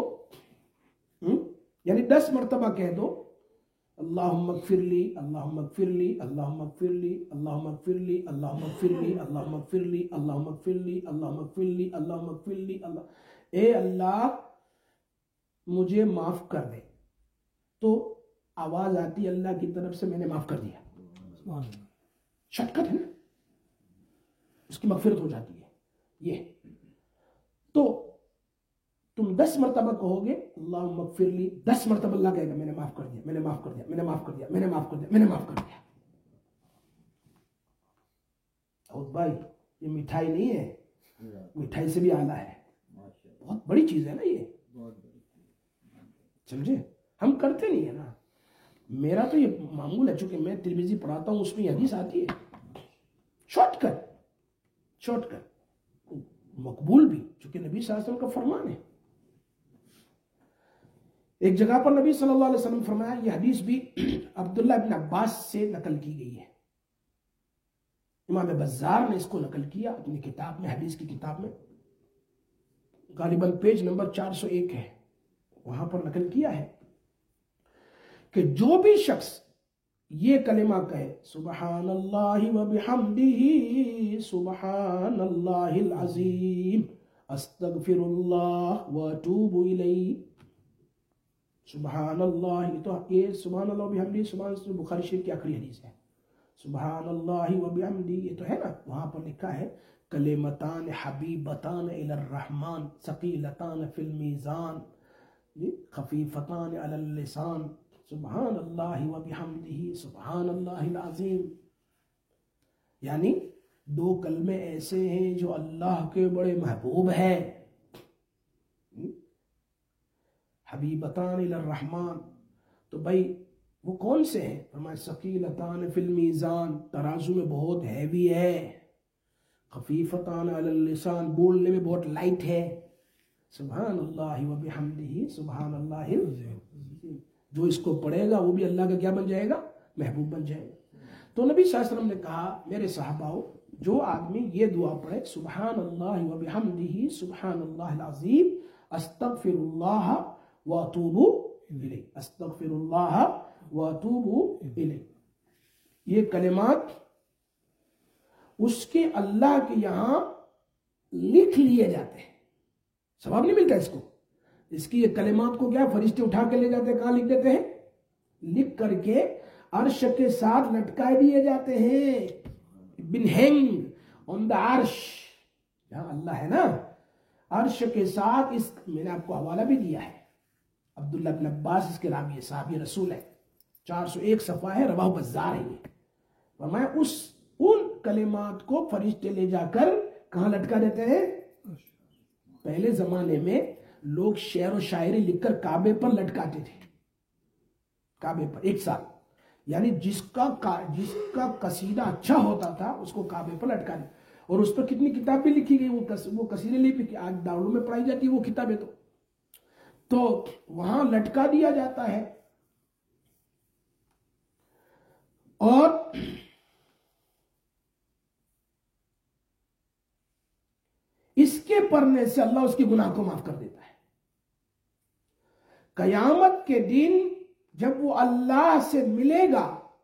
यानी दस मरतबा कह दो, अल्लाहुम्मा अग़फ़िरली अल्लाहुम्मा अग़फ़िरली अल्लाहुम्मा अग़फ़िरली अल्लाहुम्मा अग़फ़िरली अल्लाहुम्मा अग़फ़िरली अल्लाहुम्मा अग़फ़िरली अल्लाहुम्मा अग़फ़िरली अल्लाहुम्मा अग़फ़िरली अल्लाहुम्मा अग़फ़िरली अल्लाह, ए अल्लाह मुझे माफ कर दे। तो आवाज आती अल्लाह की तरफ से, मैंने माफ कर दिया। शॉर्टकट है ना, उसकी मग़फ़िरत हो जाती है ये। तो तुम दस मरतबा कहोगे अल्लाहुम्मा अग़फ़िरली, दस मरतबा अल्लाह कहेगा मैंने माफ कर दिया, मैंने माफ कर दिया, मैंने माफ कर दिया, मैंने माफ कर दिया, मैंने माफ कर दिया। और भाई ये मिठाई नहीं है, मिठाई से भी आला है, बहुत बड़ी चीज है ना ये, समझे? हम करते नहीं है ना। मेरा तो ये मामूल है, चूंकि मैं तिरमिजी पढ़ाता हूं, उसमें हदीस आती है, शॉर्टकट शॉर्टकट मकबूल भी, चूंकि नबी सल्लल्लाहु अलैहि वसल्लम का फरमान है। एक जगह पर नबी सल्लल्लाहु अलैहि वसल्लम फरमाया, यह हदीस भी अब्दुल्ला इब्न अब्बास से नकल की गई है, इमाम बज़्ज़ार ने इसको नकल किया अपनी किताब में, हदीस की किताब में, गालिबन पेज नंबर चार सौ एक है, वहां पर नकल किया है कि जो भी शख्स ये कलिमा कहे, सुबहानल्लाहि व बिहम्दिही सुबहानल्लाहिल अज़ीम अस्तगफिरुल्लाह व अतूबु इलैहि, सुबहानल्लाह, तो ये सुबहानल्लाह व बिहम्दिही, सुबहान बुखारी शरीफ की आखिरी हदीस है, सुबहानल्लाहि व बिहम्दिही, ये तो है ना, वहां पर लिखा है कलिमतान हबीबतान इलर रहमान सकीलतान फिल मीज़ान खफीफतान अलल लिसान सुबहानल्लाहि व बिहम्दिही सुबहानल्लाहिल अज़ीम। यानी दो कलमे ऐसे हैं जो अल्लाह के बड़े महबूब है, हबीबतान इलर रहमान, तो भाई वो कौन से हैं? फरमाया सकीलतान फिल मीज़ान, तराजू में बहुत हैवी है, खफीफतान अलल लिसान, बोलने में बहुत लाइट है, सुबहानल्लाहि व बिहम्दिही सुबहानल्लाहिल अज़ीम। जो इसको पढ़ेगा वो भी अल्लाह का क्या बन जाएगा? महबूब बन जाएगा। तो नबी सल्लल्लाहु अलैहि वसल्लम ने कहा, मेरे सहाबाओं, जो आदमी ये दुआ पढ़े, सुबहानल्लाहि व बिहम्दिही सुबहानल्लाहिल अज़ीम अस्तगफिरुल्लाह व अतूबु इलैहि, अस्तगफिरुल्लाह व अतूबु इलैहि, ये कलिमात उसके अल्लाह के यहां लिख लिए जाते हैं, सवाब नहीं मिलता इसको, इसकी ये कलिमात को क्या फरिश्ते उठा के ले जाते हैं, कहां लिख देते हैं? लिख करके अर्श के साथ लटकाए दिए जाते हैं, बिन हैंग ऑन द अर्श, जहां अल्लाह है ना, अर्श के साथ। इस मैंने आपको हवाला भी दिया है, अब्दुल्ला इब्न अब्बास इसके रावी साहब रसूल है, चार सौ एक सफ़ा है, रवाह बज़्ज़ार है ये। फरमाया उस उन कलिमात को फरिश्ते ले जाकर कहां लटका देते हैं? पहले जमाने में लोग शेर और शायरी लिखकर काबे पर लटकाते थे, काबे पर एक साल, यानी जिसका का, जिसका कसीदा अच्छा होता था उसको काबे पर लटका दिया, और उस पर कितनी किताब भी लिखी गई, वो कस, वो कसीदे लिखी, आज दारुल में पढ़ाई जाती है वो किताबें, तो तो वहां लटका दिया जाता है। और इसके पढ़ने से अल्लाह उसके गुनाह को माफ कर देता है। कयामत के दिन जब वो अल्लाह से मिलेगा,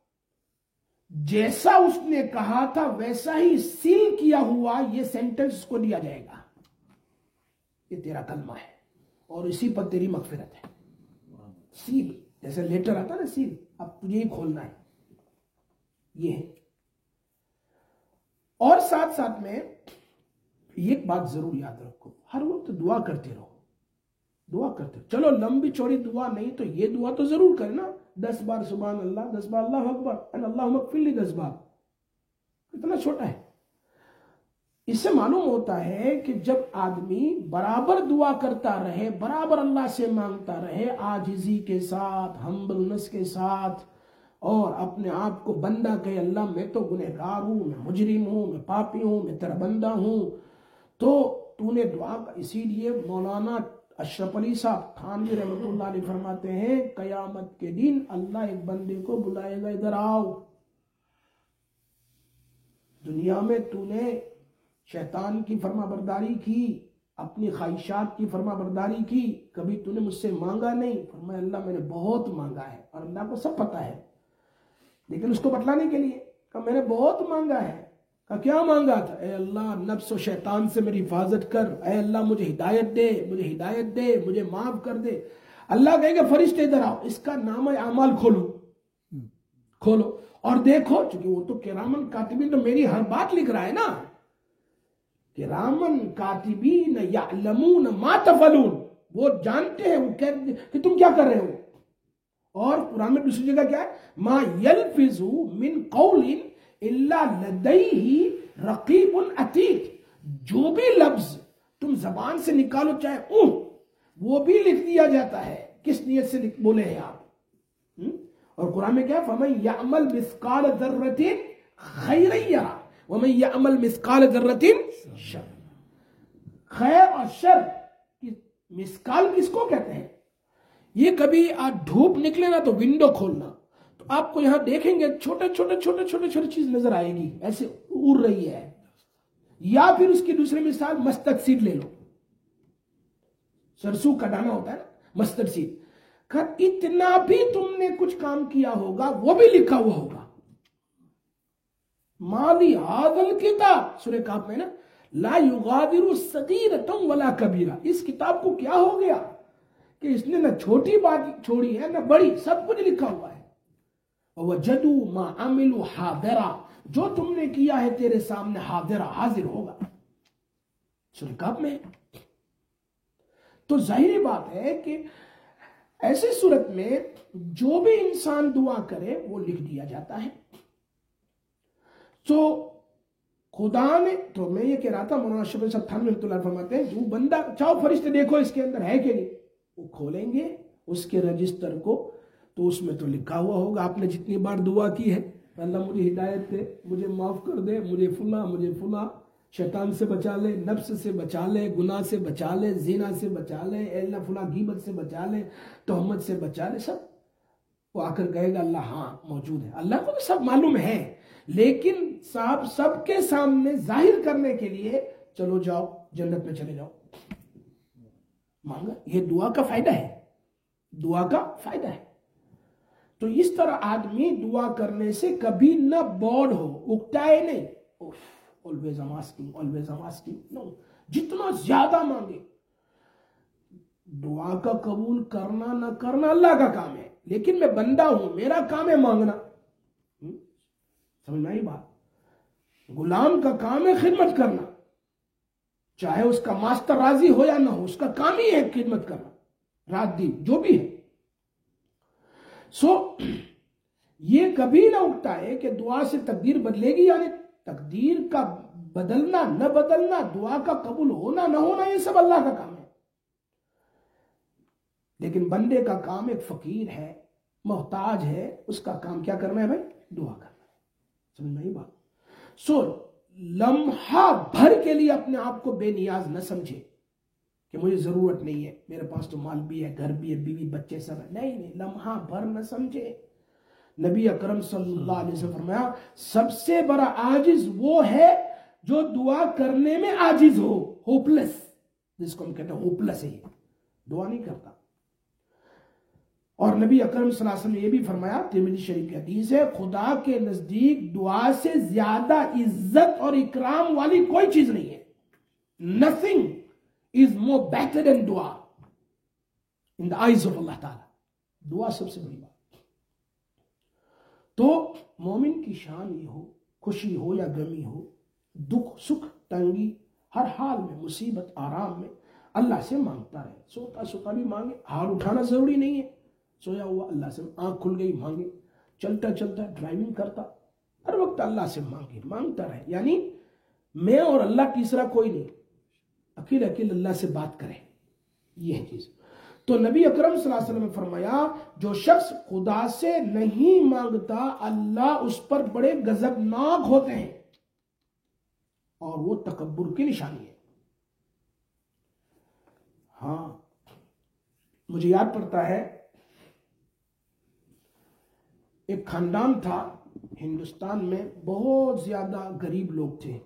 जैसा उसने कहा था वैसा ही सील किया हुआ ये सेंटेंस उसको दिया जाएगा, ये तेरा कलमा है और इसी पर तेरी मगफिरत है। सील जैसे लेटर आता ना, सील, अब तुझे ही खोलना है, ये है। और साथ साथ में एक बात जरूर याद रखो, हर वक्त दुआ करते रहो, दुआ करते रहो। चलो लंबी चौड़ी दुआ नहीं तो ये दुआ तो जरूर करे ना, दस बार सुभान अल्लाह, दस बार अल्लाह अकबर, अल्लाह मगफिरली दस बार, इतना छोटा है। इससे मालूम होता है कि जब आदमी बराबर दुआ करता रहे, बराबर अल्लाह से मांगता रहे, आजिजी के साथ, हम्बलनेस के साथ, और अपने आप को बंदा कहे, अल्लाह मैं तो गुनहगार हूं, मैं मुजरिम हूं, मैं पापी हूं, मैं तेरा बंदा हूं, तो तूने दुआ। इसीलिए मौलाना अशरफ अली साहब थानवी रहमतुल्लाह अलैह फरमाते हैं, कयामत के दिन अल्लाह एक बंदे को बुलाएगा, इधर आओ, दुनिया में तूने शैतान की फरमाबरदारी की, अपनी ख्वाहिशात की फरमाबरदारी की, कभी तूने मुझसे मांगा नहीं। फरमाया अल्लाह मैंने बहुत मांगा है, और अल्लाह को सब पता है, लेकिन उसको बतलाने के लिए कहा मैंने बहुत मांगा है। कहा क्या मांगा था? ए अल्लाह नफ्स और शैतान से मेरी हिफाजत कर, ए अल्लाह मुझे हिदायत दे, मुझे हिदायत दे, मुझे माफ कर दे। अल्लाह कहेगा फरिश्ते इधर आओ, इसका नाम है अमाल खोलो, खोलो और देखो, क्योंकि वो तो किरामन कातिबीन तो मेरी हर बात लिख रहा है ना, किरामन कातिबीन यअलमून मा तफअलून, वो जानते हैं, वो कह कि तुम क्या कर रहे हो। और कुरान में दूसरी जगह क्या है? मा यल्फिजु मिन कौलिन इल्ला लदैहि रकीबुन अतीद, जो भी लफ्ज तुम जबान से निकालो चाहे ऊह, वो भी लिख दिया जाता है, किस नियत से बोले हैं आप। हुँ? और कुरान में क्या, फमन यअमल मिस्काल ज़र्रतिन खैरन यरा वमन यअमल मिस्काल ज़र्रतिन शर। खैर और शर की मिस्काल किसको कहते हैं? ये कभी आज धूप निकले ना तो विंडो खोलना, तो आपको यहां देखेंगे छोटे छोटे छोटे छोटे छोटे चीज नजर आएगी, ऐसे उड़ रही है। या फिर उसकी दूसरी मिसाल मस्तक सीड ले लो, सरसों का दाना होता है ना, मस्टर्ड सीड का। इतना भी तुमने कुछ काम किया होगा वो भी लिखा हुआ होगा। मादी हादल किताब सूरह काफ में ना, ला युगादिरु सगीरतम वला कबीरा। इस किताब को क्या हो गया कि इसने ना छोटी बात छोड़ी है ना बड़ी, सब कुछ लिखा हुआ है। वजदू मा अमिलु हादिरा, जो तुमने किया है तेरे सामने हादिरा, हाजिर होगा, सूरह काफ में। तो जाहिर बात है कि ऐसी सूरत में जो भी इंसान दुआ करे वो लिख दिया जाता है। तो खुदा ने, तो मैं ये कह रहा था, मौलाना शफी साहब थानवी रहमतुल्लाह फरमाते हैं, जो बंदा चाहो फरिश्ते देखो इसके अंदर है कि नहीं, वो खोलेंगे उसके रजिस्टर को, तो उसमें तो लिखा हुआ होगा आपने जितनी बार दुआ की है, अल्लाह मुझे हिदायत दे, मुझे माफ कर दे, मुझे फुला मुझे फुला, शैतान से बचा ले, नफ्स से बचा ले, गुनाह से बचा ले, जीना से बचा ले, अल्लाह फुला गीबत से बचा ले, तोहमत से बचा ले, सब वो आकर कहेगा अल्लाह हाँ मौजूद है। अल्लाह को तो सब मालूम है, लेकिन साहब सबके सामने जाहिर करने के लिए चलो जाओ जन्नत में चले जाओ मांगा। ये दुआ का फायदा है, दुआ का फायदा है। तो इस तरह आदमी दुआ करने से कभी न बोर्ड हो, उकटाए नहीं, always I am asking, always I am asking, no. जितना ज्यादा मांगे, दुआ का कबूल करना ना करना अल्लाह का काम है, लेकिन मैं बंदा हूं, मेरा काम है मांगना। समझ में आई बात? गुलाम का काम है खिदमत करना, चाहे उसका मास्टर राजी हो या ना हो, उसका काम ही है खिदमत करना, रात दिन जो भी है। सो so, ये कभी ना उठता है कि दुआ से तकदीर बदलेगी, यानी तकदीर का बदलना न बदलना, दुआ का कबूल होना न होना, ये सब अल्लाह का काम है। लेकिन बंदे का काम, एक फकीर है, मोहताज है, उसका काम क्या करना है भाई? दुआ करना। समझ में आई बात? सो लम्हा भर के लिए अपने आप को बेनियाज न समझे कि मुझे जरूरत नहीं है, मेरे पास तो माल भी है, घर भी है, बीवी बच्चे सब है। नहीं नहीं, लम्हा भर न समझे। नबी अकरम सल्लल्लाहु अलैहि वसल्लम फरमाया, सबसे बड़ा आजिज वो है जो दुआ करने में आजिज हो, होपलेस, जिसको हम कहते हैं होपलेस है, दुआ नहीं करता। और नबी अकरम सल्लल्लाहु अलैहि वसल्लम ने यह भी फरमाया, तिरमिज़ी शरीफ की हदीस है, खुदा के नजदीक दुआ से ज्यादा इज्जत और इकराम वाली कोई चीज नहीं है। Nothing is more better than दुआ in the eyes of Allah ताला। दुआ सबसे बड़ी बात। तो मोमिन की शान ये हो, खुशी हो या गमी हो, दुख सुख तंगी, हर हाल में, मुसीबत आराम में अल्लाह से मांगता रहे। सोता सोता भी मांगे, हाथ उठाना जरूरी नहीं है, सोया हुआ अल्लाह से, आंख खुल गई मांगे, चलता चलता ड्राइविंग करता, हर वक्त अल्लाह से मांगे, मांगता रहे। यानी मैं और अल्लाह, तीसरा कोई नहीं, अकेले अकेले अल्लाह से बात करे, यह चीज। तो नबी अकरम सल्लल्लाहु अलैहि वसल्लम ने फरमाया, जो शख्स खुदा से नहीं मांगता, अल्लाह उस पर बड़े गजबनाक होते हैं, और वो तकब्बुर की निशानी है। हाँ, मुझे याद पड़ता है, एक खानदान था हिंदुस्तान में, बहुत ज्यादा गरीब लोग थे।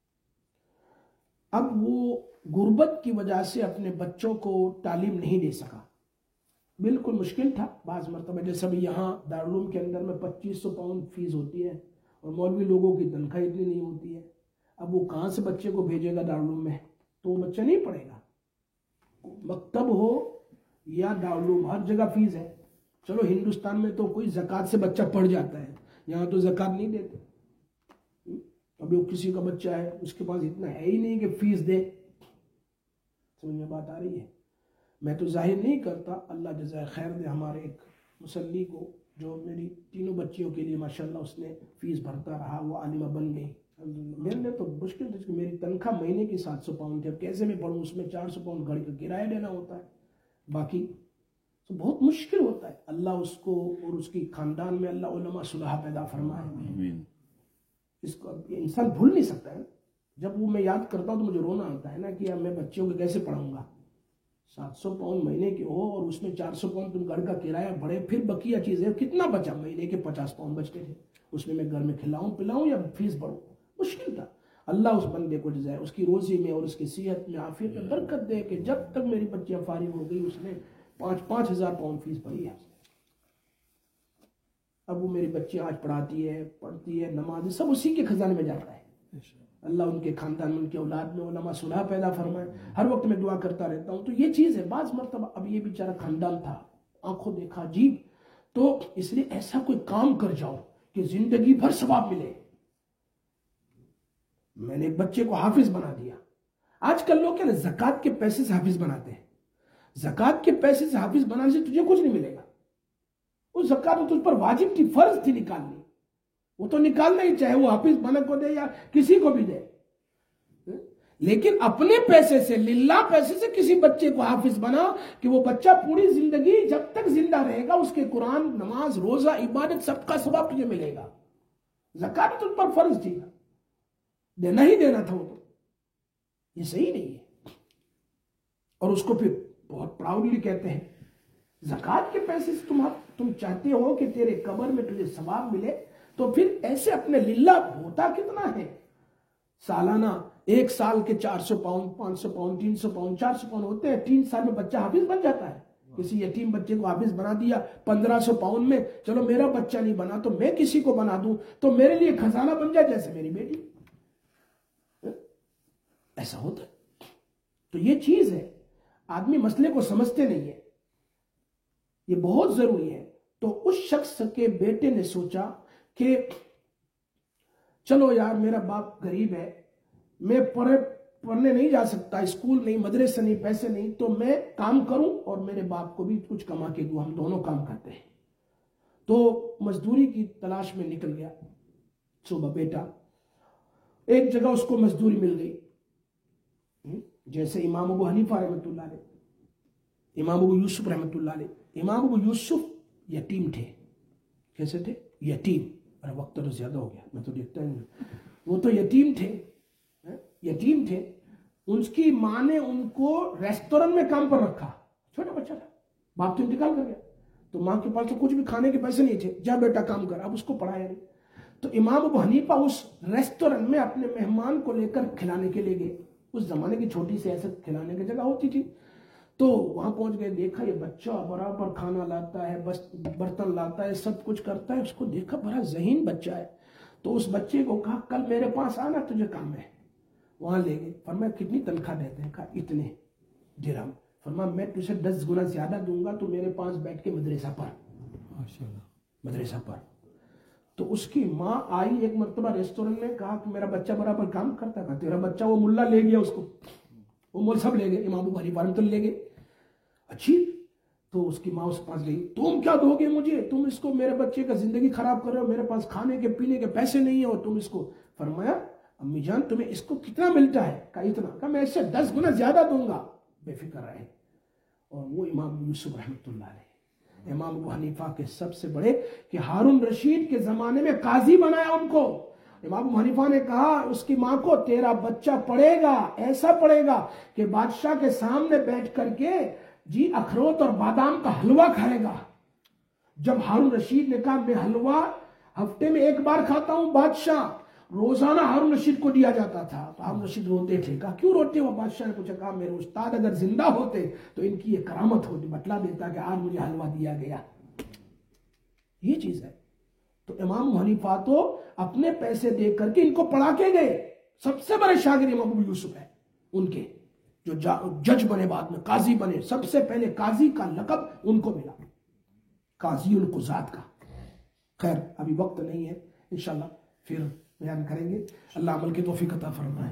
अब वो गुर्बत की वजह से अपने बच्चों को तालीम नहीं दे सका, बिल्कुल मुश्किल था। बाज़ मरतबा जैसे भी यहाँ दारुल के अंदर में पच्चीस सौ पाउंड फीस होती है, और मौलवी लोगों की तनख्वाह इतनी नहीं होती है। अब वो कहाँ से बच्चे को भेजेगा दारुल में? तो वो बच्चा नहीं पढ़ेगा। मकतब हो या दारुल, हर जगह फीस है। चलो हिंदुस्तान में तो कोई ज़कात से बच्चा पढ़ जाता है, यहाँ तो ज़कात नहीं देते। अभी वो किसी का बच्चा है, उसके पास इतना है ही नहीं कि फीस दे। समझ में बात आ रही है? मैं तो जाहिर नहीं करता, अल्लाह जज़ाए खैर दे हमारे एक मुसल्ली को, जो मेरी तीनों बच्चियों के लिए माशाल्लाह उसने फीस भरता रहा, वो आलिमा बन गई। मेरे तो मुश्किल थी, मेरी तनख्वाह महीने की सात सौ पाउंड है, कैसे मैं पढ़ूँ? उसमें चार सौ पाउंड घर का किराया देना होता है, बाकी तो बहुत मुश्किल होता है। अल्लाह उसको और उसकी खानदान में अल्लाह उलमा सुलहा पैदा फरमाए। इसको इंसान भूल नहीं सकता है। जब वो मैं याद करता हूँ तो मुझे रोना आता है ना कि अब मैं बच्चों को कैसे पढ़ाऊंगा। सात सौ पाउंड महीने के हो और उसमें चार सौ पाउंड तुम घर का किराया भरे, फिर बकिया चीजें कितना बचा, महीने के पचास पाउंड बचते थे, उसमें मैं घर में खिलाऊं पिलाऊं या फीस भरूं, मुश्किल था। अल्लाह उस बंदे को जाए उसकी रोजी में और उसकी सेहत में आफियत में बरकत दे कि जब तक मेरी बच्चियां फारिग हो गई उसने पाँच पाँच हजार पाउंड फीस भरी है। अब वो मेरी बच्ची आज पढ़ाती है, पढ़ती है, नमाज सब उसी के खजाने में जाता है। अल्लाह उनके खानदान में उनके औलाद में उलमा सुलह पैदा फरमाए। हर वक्त मैं दुआ करता रहता हूँ। तो ये चीज़ है। बाज़ मरतबा अब ये बेचारा खानदान था, आंखों देखा जी, तो इसलिए ऐसा कोई काम कर जाओ कि जिंदगी भर सवाब मिले। मैंने एक बच्चे को हाफिज बना दिया। आजकल लोग क्या ना ज़कात के पैसे से हाफिज बनाते हैं। ज़कात के पैसे से हाफिज बनाने से तुझे कुछ नहीं मिलेगा। उस ज़कात तो तुझ पर वाजिब थी, फर्ज थी निकालनी, वो तो निकालना ही, चाहे वो हाफिज बना को दे या किसी को भी दे। लेकिन अपने पैसे से, लिल्लाह पैसे से किसी बच्चे को हाफिज बना कि वो बच्चा पूरी जिंदगी जब तक जिंदा रहेगा उसके कुरान, नमाज, रोजा, इबादत सबका सवाब तुझे मिलेगा। ज़कात तुझ पर फर्ज थी, देना ही देना था वो। तो ये सही नहीं है। और उसको फिर बहुत प्राउडली कहते हैं ज़कात के पैसे से तुम तुम चाहते हो कि तेरे कब्र में तुझे सवाब मिले, तो फिर ऐसे अपने लिल्लाह होता कितना है। सालाना एक साल के चार सौ पाउंड, पांच सौ पाउंड, तीन सौ पाउंड, चार सौ पाउंड होते हैं। तीन साल में बच्चा हाफिज बन जाता है। किसी यतीम बच्चे को हाफिज बना दिया पंद्रह सौ पाउंड में, चलो मेरा बच्चा नहीं बना तो मैं किसी को बना दूं तो मेरे लिए खजाना बन जाए, जैसे मेरी बेटी। ऐसा होता है। तो ये चीज है, आदमी मसले को समझते नहीं है, ये बहुत जरूरी है। तो उस शख्स के बेटे ने सोचा कि चलो यार मेरा बाप गरीब है, मैं पढ़े पढ़ने नहीं जा सकता, स्कूल नहीं, मदरसे नहीं, पैसे नहीं, तो मैं काम करूं और मेरे बाप को भी कुछ कमा के दूं, हम दोनों काम करते हैं। तो मजदूरी की तलाश में निकल गया। सुबह बेटा एक जगह उसको मजदूरी मिल गई, जैसे इमाम अबू हनीफा रहमतुल्लाह अलैह, इमाम अबू यूसुफ रहमतुल्लाह अलैह। इमाम अबू यूसुफ यतीम थे। कैसे थे? यतीम। अरे वक्त तो ज्यादा हो गया, मैं तो देखता ही नहीं। वो तो यतीम थे, यतीम थे। उसकी माँ ने उनको रेस्टोरेंट में काम पर रखा। छोटा बच्चा था, बाप तो इंतकाल कर गया, तो माँ के पास तो कुछ भी खाने के पैसे नहीं थे। जा बेटा काम कर। अब उसको पढ़ाया नहीं। तो इमाम अबू हनीफा उस रेस्टोरेंट में अपने मेहमान को लेकर खिलाने के लिए गए। उस जमाने की छोटी सी ऐसे खिलाने की जगह होती थी। तो वहां पहुंच गए, देखा ये बच्चा बराबर खाना लाता है, बस बर्तन लाता है, सब कुछ करता है। उसको देखा बड़ा ज़हीन बच्चा है। तो उस बच्चे को कहा कल मेरे पास आना, तुझे काम है। वहां ले गए। फरमाया कितनी तनख्वाह देते हैं? कहा इतने दिरहम। फरमाया मैं तुझे दस गुना ज्यादा दूंगा, तो मेरे पास बैठ के मदरसा पढ़। माशाल्लाह, मदरसा पढ़। तो उसकी माँ आई एक मरतबा रेस्टोरेंट में, कहा कि मेरा बच्चा बराबर काम करता है। तेरा बच्चा? वो मुल्ला ले गया उसको, वो मोल सब ले गए, इमाम अबू हनीफा तो ले गए। अच्छी। तो उसकी माँ उस पास गई, तुम क्या दोगे मुझे? तुम इसको, मेरे बच्चे का जिंदगी खराब कर रहे हो, मेरे पास खाने के पीने के पैसे नहीं है और तुम इसको। फरमाया अम्मी जान तुम्हें इसको कितना मिलता है? कहा इतना। कहा मैं इससे दस गुना ज्यादा दूंगा, बेफिक्र रहे। और वो इमाम यूसुफ रहमतुल्लाह अलैह, इमाम अबू हनीफा के सबसे बड़े, कि हारून रशीद के जमाने में काजी बनाया उनको। इमाम अबू हनीफा ने कहा उसकी माँ को, तेरा बच्चा पढ़ेगा, ऐसा पढ़ेगा कि बादशाह के सामने बैठ करके जी अखरोट और बादाम का हलवा खाएगा। जब हारून रशीद ने कहा मैं हलवा हफ्ते में एक बार खाता हूं बादशाह, रोजाना हारून रशीद को दिया जाता था। तो हारून रशीद रोते थे। कहा क्यों रोते हो? बादशाह ने पूछा। कहा मेरे उस्ताद अगर जिंदा होते तो इनकी ये करामत होती, बतला देता कि आज मुझे हलवा दिया गया। ये चीज है। तो इमाम हनीफा तो अपने पैसे दे करके इनको पढ़ा के गए। सबसे बड़े शागिर्द इमाम अबू यूसुफ है उनके, जो जज बने, बाद में काजी बने। सबसे पहले काजी का लकब उनको मिला, काजी उल कुज़ात का। खैर अभी वक्त नहीं है, इंशाल्लाह फिर बयान करेंगे। अल्लाह अमल की तौफीक अता फरमाए।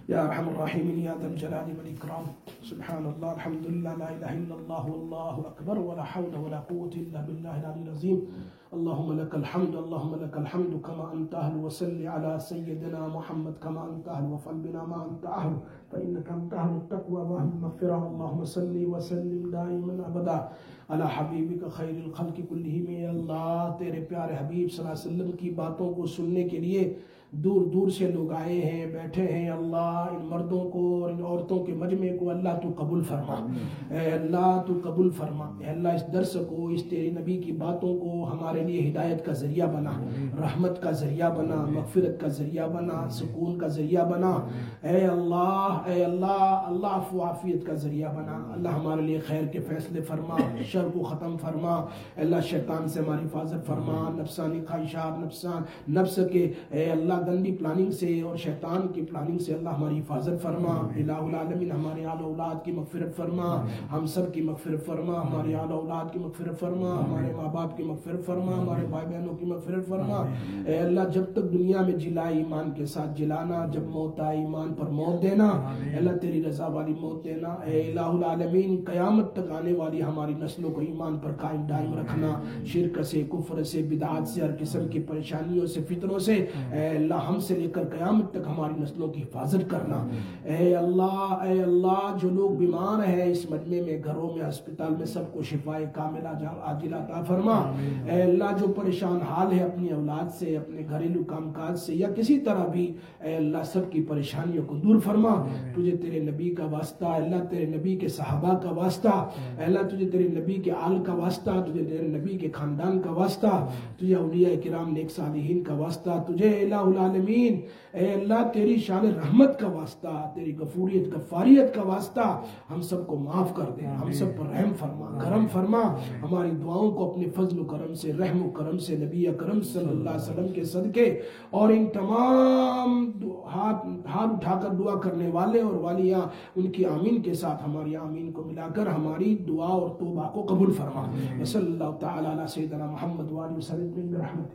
या अरहमर राहिमीन या ज़ल जलाली वल इकराम। सुब्हानल्लाह अल्हम्दुलिल्लाह ला इलाहा इल्लल्लाह वल्लाहु अकबर वला हौला वला कुव्वता इल्ला बिल्लाहिल अलिय्यिल अज़ीम। अल्लाहुम्मा लकल हम्द अल्लाहुम्मा लकल हम्द कमा अंता अहल व सल्लि अला सय्यिदिना मुहम्मद कमा अंता अहल व फल बिना मा अंता अहल फइन्नका अंता अहलुत तक़वा व अहलुल मग़फ़िरा। अल्लाहुम्मा सल्लि व सल्लिम दाइमन अबदा अला हबीबिका खैरिल खल्क़ि कुल्लिहिम। अल्लाह तेरे प्यारे हबीब सल्लल्लाहु अलैहि वसल्लम की बातों को सुनने के लिए दूर दूर से लोग आए हैं, बैठे हैं। अल्लाह इन मर्दों को और इन औरतों के मजमे को अल्लाह तू कबूल फरमा, ए अल्लाह तू कबूल फरमा। ए अल्लाह इस दर्स को, इस तेरे नबी की बातों को हमारे लिए हिदायत का जरिया बना, रहमत का जरिया बना, मगफिरत का जरिया बना, सुकून का जरिया बना। ए अल्लाह ए अल्लाह अल्लाह अफ़्व आफियत का जरिया बना। अल्लाह हमारे लिए खैर के फैसले फरमा, शर को ख़त्म फरमा। अल्लाह शैतान से हमारी हिफाजत फरमा, नफसानी ख्वाहिशात, नफसान नफ्स के ए अल्लाह गंदी प्लानिंग से और शैतान की प्लानिंग से अल्लाह हमारी हिफाजत फरमा। इलाहुल आलमीन हमारे आल औलाद की मगफिरत फरमा, हम सब की मगफिरत फरमा, हमारे आल औलाद की मगफिरत फरमा, हमारे माँ बाप की मगफिरत फरमा, हमारे भाई बहनों की मगफिरत फरमा। ए अल्लाह जब तक दुनिया में जिला ईमान के साथ जिलाना, जब मौत आए ईमान पर मौत देना। अल्लाह तेरी रजा वाली मौत देना। ए इलाहुल आलमीन क़यामत तक आने वाली हमारी नस्लों को ईमान पर कायम दायम रखना, शिर्क से, कुफ्र से, बिदअत से, हर किस्म की परेशानियों से, फितरों से ए अल्लाह हमसे लेकर क़यामत तक हमारी नस्लों की हिफाजत करना। ए अल्लाह ए अल्लाह जो लोग बीमार हैं इस मजमे में, घरों में, अस्पताल में, सबको शिफाए कामिला आजिला अता फरमा। ए अल्लाह जो परेशान हाल है अपनी औलाद से, अपने घरेलू कामकाज से या किसी तरह भी, ए अल्लाह सब की परेशानियों को दूर फरमा। तुझे तेरे नबी का वास्ता, अल्लाह तेरे नबी के सहाबा का वास्ता, अल्लाह तुझे तेरे नबी के आल का वास्ता, तुझे तेरे नबी के खानदान का वास्ता, तुझे औलिया किराम नेक सालिहीन का वास्ता, तुझे इलाहुल आलमीन ए अल्लाह तेरी शान रहमत का वास्ता, तेरी गफूरियत गफ़ारियत का वास्ता, हम सबको माफ़ कर दे, हम सब पर रहम फरमा, करम फरमा। हमारी दुआओं को अपने फजल करम से, रहम करम से, नबी अकरम सल्लल्लाहु अलैहि वसल्लम के सदके और इन तमाम हाथ हाथ उठाकर दुआ करने वाले और वालियाँ उनकी आमीन के साथ हमारी आमीन को मिलाकर हमारी दुआ और तौबा को कबूल फरमा। सल्लल्लाहु तआला अला सय्यिदिना मुहम्मद व आलिहि वसल्लम।